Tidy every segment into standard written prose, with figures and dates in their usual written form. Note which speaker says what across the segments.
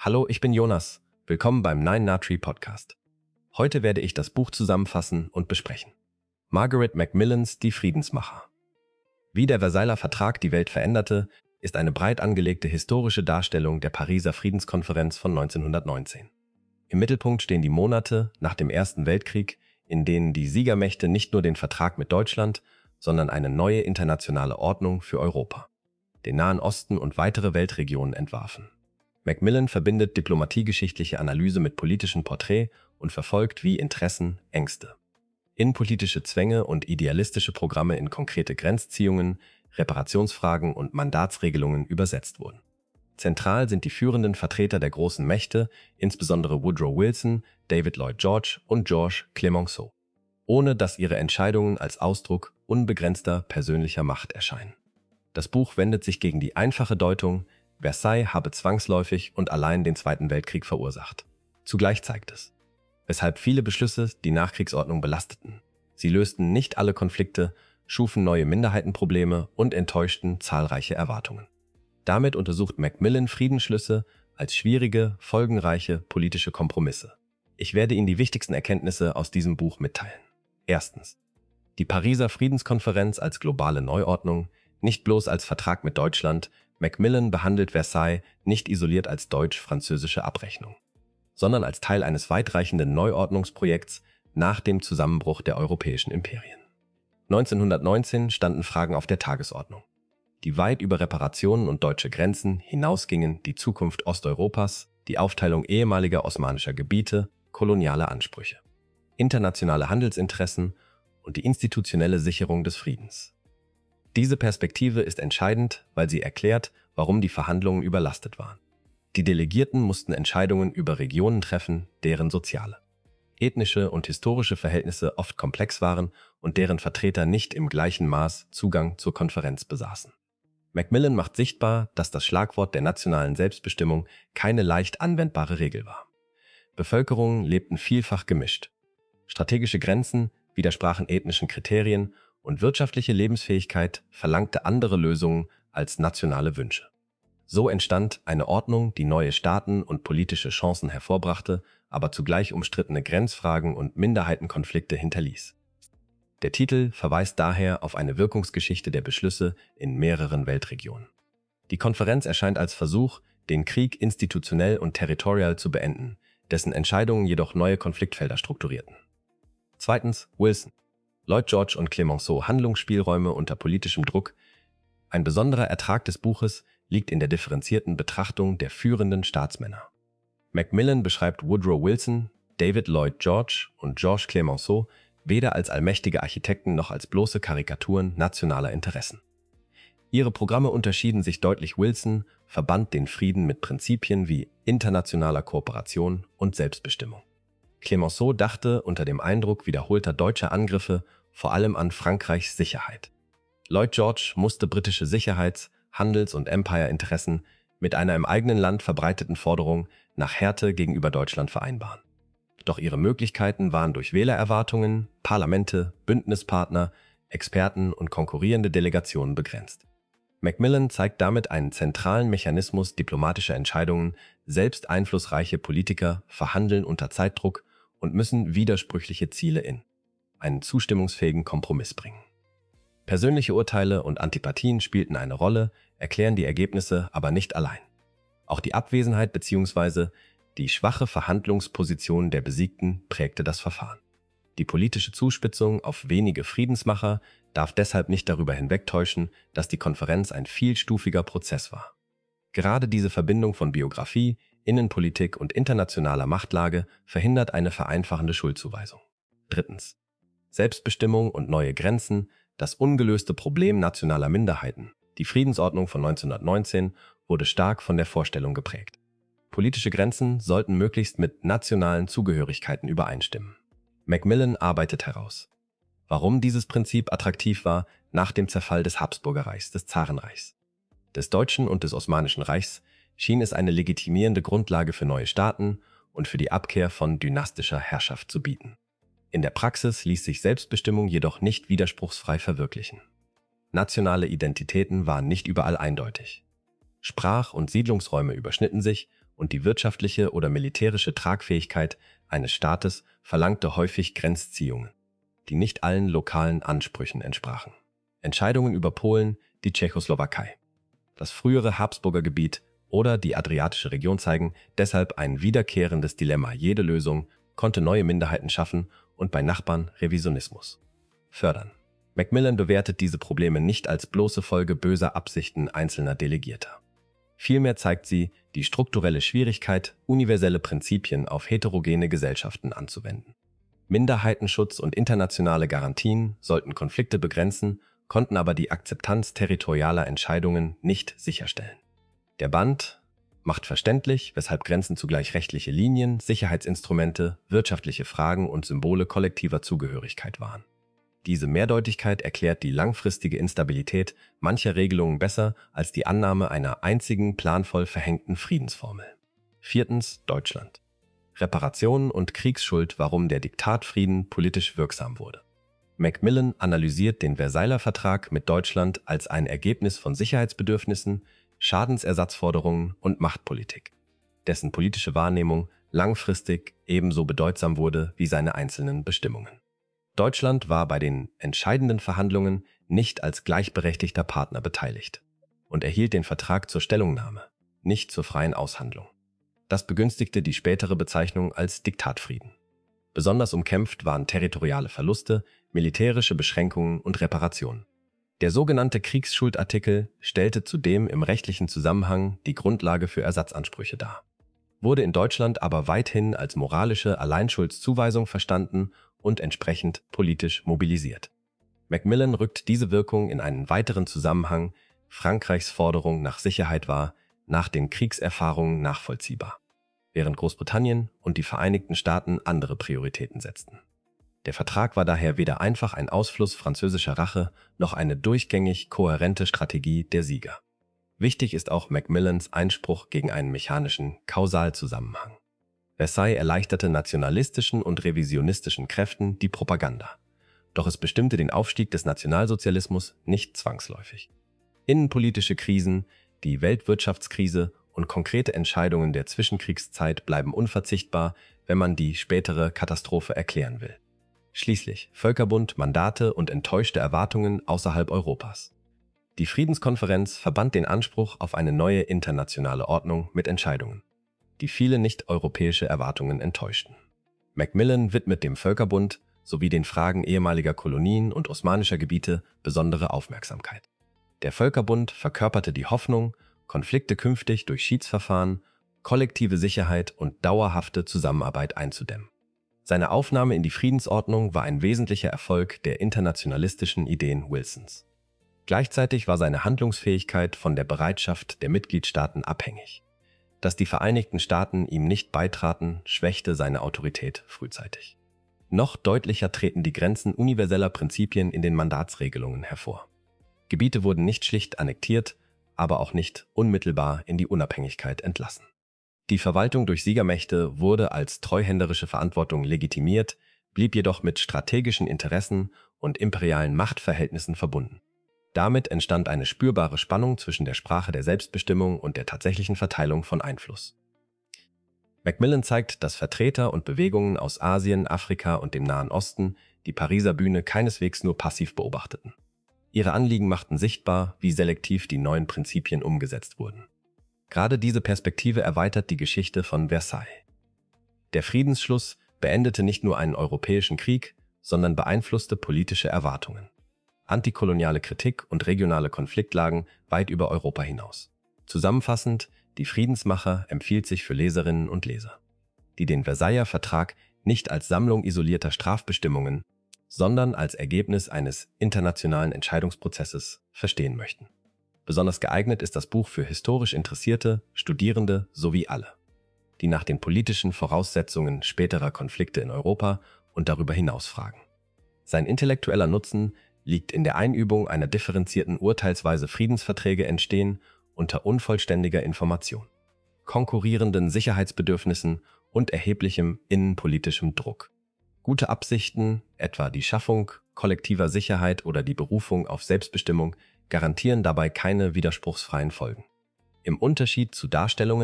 Speaker 1: Hallo, ich bin Jonas. Willkommen beim Nine Tree Podcast. Heute werde ich das Buch zusammenfassen und besprechen. Margaret Macmillans Die Friedensmacher. Wie der Versailler Vertrag die Welt veränderte, ist eine breit angelegte historische Darstellung der Pariser Friedenskonferenz von 1919. Im Mittelpunkt stehen die Monate nach dem Ersten Weltkrieg, in denen die Siegermächte nicht nur den Vertrag mit Deutschland, sondern eine neue internationale Ordnung für Europa, den Nahen Osten und weitere Weltregionen entwarfen. Macmillan verbindet diplomatiegeschichtliche Analyse mit politischem Porträt und verfolgt, wie Interessen, Ängste, innenpolitische Zwänge und idealistische Programme in konkrete Grenzziehungen, Reparationsfragen und Mandatsregelungen übersetzt wurden. Zentral sind die führenden Vertreter der großen Mächte, insbesondere Woodrow Wilson, David Lloyd George und Georges Clemenceau, ohne dass ihre Entscheidungen als Ausdruck unbegrenzter persönlicher Macht erscheinen. Das Buch wendet sich gegen die einfache Deutung, Versailles habe zwangsläufig und allein den Zweiten Weltkrieg verursacht. Zugleich zeigt es, weshalb viele Beschlüsse die Nachkriegsordnung belasteten. Sie lösten nicht alle Konflikte, schufen neue Minderheitenprobleme und enttäuschten zahlreiche Erwartungen. Damit untersucht Macmillan Friedensschlüsse als schwierige, folgenreiche politische Kompromisse. Ich werde Ihnen die wichtigsten Erkenntnisse aus diesem Buch mitteilen. Erstens. Die Pariser Friedenskonferenz als globale Neuordnung, nicht bloß als Vertrag mit Deutschland. Macmillan behandelt Versailles nicht isoliert als deutsch-französische Abrechnung, sondern als Teil eines weitreichenden Neuordnungsprojekts nach dem Zusammenbruch der europäischen Imperien. 1919 standen Fragen auf der Tagesordnung, die weit über Reparationen und deutsche Grenzen hinausgingen: die Zukunft Osteuropas, die Aufteilung ehemaliger osmanischer Gebiete, koloniale Ansprüche, internationale Handelsinteressen und die institutionelle Sicherung des Friedens. Diese Perspektive ist entscheidend, weil sie erklärt, warum die Verhandlungen überlastet waren. Die Delegierten mussten Entscheidungen über Regionen treffen, deren soziale, ethnische und historische Verhältnisse oft komplex waren und deren Vertreter nicht im gleichen Maß Zugang zur Konferenz besaßen. Macmillan macht sichtbar, dass das Schlagwort der nationalen Selbstbestimmung keine leicht anwendbare Regel war. Bevölkerungen lebten vielfach gemischt. Strategische Grenzen widersprachen ethnischen Kriterien und wirtschaftliche Lebensfähigkeit verlangte andere Lösungen als nationale Wünsche. So entstand eine Ordnung, die neue Staaten und politische Chancen hervorbrachte, aber zugleich umstrittene Grenzfragen und Minderheitenkonflikte hinterließ. Der Titel verweist daher auf eine Wirkungsgeschichte der Beschlüsse in mehreren Weltregionen. Die Konferenz erscheint als Versuch, den Krieg institutionell und territorial zu beenden, dessen Entscheidungen jedoch neue Konfliktfelder strukturierten. Zweitens, Wilson, Lloyd George und Clemenceau: Handlungsspielräume unter politischem Druck. Ein besonderer Ertrag des Buches liegt in der differenzierten Betrachtung der führenden Staatsmänner. Macmillan beschreibt Woodrow Wilson, David Lloyd George und Georges Clemenceau weder als allmächtige Architekten noch als bloße Karikaturen nationaler Interessen. Ihre Programme unterschieden sich deutlich. Wilson verband den Frieden mit Prinzipien wie internationaler Kooperation und Selbstbestimmung. Clemenceau dachte unter dem Eindruck wiederholter deutscher Angriffe vor allem an Frankreichs Sicherheit. Lloyd George musste britische Sicherheits-, Handels- und Empire-Interessen mit einer im eigenen Land verbreiteten Forderung nach Härte gegenüber Deutschland vereinbaren. Doch ihre Möglichkeiten waren durch Wählererwartungen, Parlamente, Bündnispartner, Experten und konkurrierende Delegationen begrenzt. Macmillan zeigt damit einen zentralen Mechanismus diplomatischer Entscheidungen: selbst einflussreiche Politiker verhandeln unter Zeitdruck und müssen widersprüchliche Ziele in einen zustimmungsfähigen Kompromiss bringen. Persönliche Urteile und Antipathien spielten eine Rolle, erklären die Ergebnisse aber nicht allein. Auch die Abwesenheit bzw. die schwache Verhandlungsposition der Besiegten prägte das Verfahren. Die politische Zuspitzung auf wenige Friedensmacher darf deshalb nicht darüber hinwegtäuschen, dass die Konferenz ein vielstufiger Prozess war. Gerade diese Verbindung von Biografie, Innenpolitik und internationaler Machtlage verhindert eine vereinfachende Schuldzuweisung. Drittens. Selbstbestimmung und neue Grenzen, das ungelöste Problem nationaler Minderheiten. Die Friedensordnung von 1919 wurde stark von der Vorstellung geprägt: politische Grenzen sollten möglichst mit nationalen Zugehörigkeiten übereinstimmen. Macmillan arbeitet heraus, warum dieses Prinzip attraktiv war nach dem Zerfall des Habsburgerreichs, des Zarenreichs. Des Deutschen und des Osmanischen Reichs schien es eine legitimierende Grundlage für neue Staaten und für die Abkehr von dynastischer Herrschaft zu bieten. In der Praxis ließ sich Selbstbestimmung jedoch nicht widerspruchsfrei verwirklichen. Nationale Identitäten waren nicht überall eindeutig. Sprach- und Siedlungsräume überschnitten sich und die wirtschaftliche oder militärische Tragfähigkeit eines Staates verlangte häufig Grenzziehungen, die nicht allen lokalen Ansprüchen entsprachen. Entscheidungen über Polen, die Tschechoslowakei, das frühere Habsburger Gebiet oder die adriatische Region zeigen deshalb ein wiederkehrendes Dilemma. Jede Lösung konnte neue Minderheiten schaffen und bei Nachbarn Revisionismus fördern. Macmillan bewertet diese Probleme nicht als bloße Folge böser Absichten einzelner Delegierter. Vielmehr zeigt sie die strukturelle Schwierigkeit, universelle Prinzipien auf heterogene Gesellschaften anzuwenden. Minderheitenschutz und internationale Garantien sollten Konflikte begrenzen, konnten aber die Akzeptanz territorialer Entscheidungen nicht sicherstellen. Der Band macht verständlich, weshalb Grenzen zugleich rechtliche Linien, Sicherheitsinstrumente, wirtschaftliche Fragen und Symbole kollektiver Zugehörigkeit waren. Diese Mehrdeutigkeit erklärt die langfristige Instabilität mancher Regelungen besser als die Annahme einer einzigen planvoll verhängten Friedensformel. 4. Deutschland. Reparationen und Kriegsschuld, warum der Diktatfrieden politisch wirksam wurde. Macmillan analysiert den Versailler Vertrag mit Deutschland als ein Ergebnis von Sicherheitsbedürfnissen, Schadensersatzforderungen und Machtpolitik, dessen politische Wahrnehmung langfristig ebenso bedeutsam wurde wie seine einzelnen Bestimmungen. Deutschland war bei den entscheidenden Verhandlungen nicht als gleichberechtigter Partner beteiligt und erhielt den Vertrag zur Stellungnahme, nicht zur freien Aushandlung. Das begünstigte die spätere Bezeichnung als Diktatfrieden. Besonders umkämpft waren territoriale Verluste, militärische Beschränkungen und Reparationen. Der sogenannte Kriegsschuldartikel stellte zudem im rechtlichen Zusammenhang die Grundlage für Ersatzansprüche dar, wurde in Deutschland aber weithin als moralische Alleinschuldszuweisung verstanden und entsprechend politisch mobilisiert. Macmillan rückt diese Wirkung in einen weiteren Zusammenhang Frankreichs Forderung nach Sicherheit war, nach den Kriegserfahrungen nachvollziehbar, während Großbritannien und die Vereinigten Staaten andere Prioritäten setzten. Der Vertrag war daher weder einfach ein Ausfluss französischer Rache noch eine durchgängig kohärente Strategie der Sieger. Wichtig ist auch Macmillans Einspruch gegen einen mechanischen Kausalzusammenhang. Versailles erleichterte nationalistischen und revisionistischen Kräften die Propaganda, doch es bestimmte den Aufstieg des Nationalsozialismus nicht zwangsläufig. Innenpolitische Krisen, die Weltwirtschaftskrise und konkrete Entscheidungen der Zwischenkriegszeit bleiben unverzichtbar, wenn man die spätere Katastrophe erklären will. Schließlich Völkerbund, Mandate und enttäuschte Erwartungen außerhalb Europas. Die Friedenskonferenz verband den Anspruch auf eine neue internationale Ordnung mit Entscheidungen, die viele nicht-europäische Erwartungen enttäuschten. Macmillan widmet dem Völkerbund sowie den Fragen ehemaliger Kolonien und osmanischer Gebiete besondere Aufmerksamkeit. Der Völkerbund verkörperte die Hoffnung, Konflikte künftig durch Schiedsverfahren, kollektive Sicherheit und dauerhafte Zusammenarbeit einzudämmen. Seine Aufnahme in die Friedensordnung war ein wesentlicher Erfolg der internationalistischen Ideen Wilsons. Gleichzeitig war seine Handlungsfähigkeit von der Bereitschaft der Mitgliedstaaten abhängig. Dass die Vereinigten Staaten ihm nicht beitraten, schwächte seine Autorität frühzeitig. Noch deutlicher treten die Grenzen universeller Prinzipien in den Mandatsregelungen hervor. Gebiete wurden nicht schlicht annektiert, aber auch nicht unmittelbar in die Unabhängigkeit entlassen. Die Verwaltung durch Siegermächte wurde als treuhänderische Verantwortung legitimiert, blieb jedoch mit strategischen Interessen und imperialen Machtverhältnissen verbunden. Damit entstand eine spürbare Spannung zwischen der Sprache der Selbstbestimmung und der tatsächlichen Verteilung von Einfluss. Macmillan zeigt, dass Vertreter und Bewegungen aus Asien, Afrika und dem Nahen Osten die Pariser Bühne keineswegs nur passiv beobachteten. Ihre Anliegen machten sichtbar, wie selektiv die neuen Prinzipien umgesetzt wurden. Gerade diese Perspektive erweitert die Geschichte von Versailles. Der Friedensschluss beendete nicht nur einen europäischen Krieg, sondern beeinflusste politische Erwartungen, antikoloniale Kritik und regionale Konfliktlagen weit über Europa hinaus. Zusammenfassend, die Friedensmacher empfiehlt sich für Leserinnen und Leser, die den Versailler Vertrag nicht als Sammlung isolierter Strafbestimmungen, sondern als Ergebnis eines internationalen Entscheidungsprozesses verstehen möchten. Besonders geeignet ist das Buch für historisch Interessierte, Studierende sowie alle, die nach den politischen Voraussetzungen späterer Konflikte in Europa und darüber hinaus fragen. Sein intellektueller Nutzen liegt in der Einübung einer differenzierten Urteilsweise. Friedensverträge entstehen unter unvollständiger Information, konkurrierenden Sicherheitsbedürfnissen und erheblichem innenpolitischem Druck. Gute Absichten, etwa die Schaffung kollektiver Sicherheit oder die Berufung auf Selbstbestimmung, garantieren dabei keine widerspruchsfreien Folgen. Im Unterschied zu Darstellungen,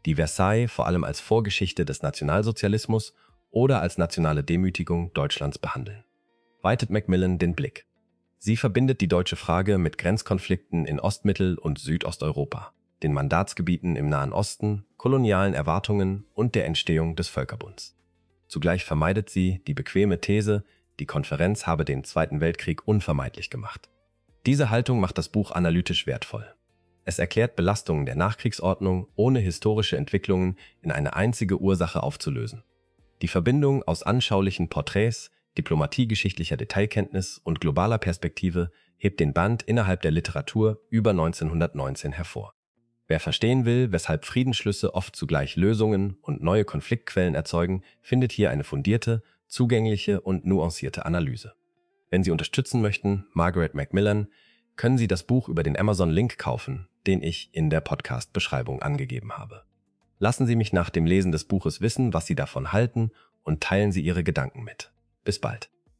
Speaker 1: die Versailles vor allem als Vorgeschichte des Nationalsozialismus oder als nationale Demütigung Deutschlands behandeln. Weitet Macmillan den Blick. Sie verbindet die deutsche Frage mit Grenzkonflikten in Ostmittel- und Südosteuropa, den Mandatsgebieten im Nahen Osten, kolonialen Erwartungen und der Entstehung des Völkerbunds. Zugleich vermeidet sie die bequeme These, die Konferenz habe den Zweiten Weltkrieg unvermeidlich gemacht. Diese Haltung macht das Buch analytisch wertvoll. Es erklärt Belastungen der Nachkriegsordnung, ohne historische Entwicklungen in eine einzige Ursache aufzulösen. Die Verbindung aus anschaulichen Porträts, diplomatiegeschichtlicher Detailkenntnis und globaler Perspektive hebt den Band innerhalb der Literatur über 1919 hervor. Wer verstehen will, weshalb Friedensschlüsse oft zugleich Lösungen und neue Konfliktquellen erzeugen, findet hier eine fundierte, zugängliche und nuancierte Analyse. Wenn Sie unterstützen möchten, Margaret Macmillan, können Sie das Buch über den Amazon-Link kaufen, den ich in der Podcast-Beschreibung angegeben habe. Lassen Sie mich nach dem Lesen des Buches wissen, was Sie davon halten, und teilen Sie Ihre Gedanken mit. Bis bald.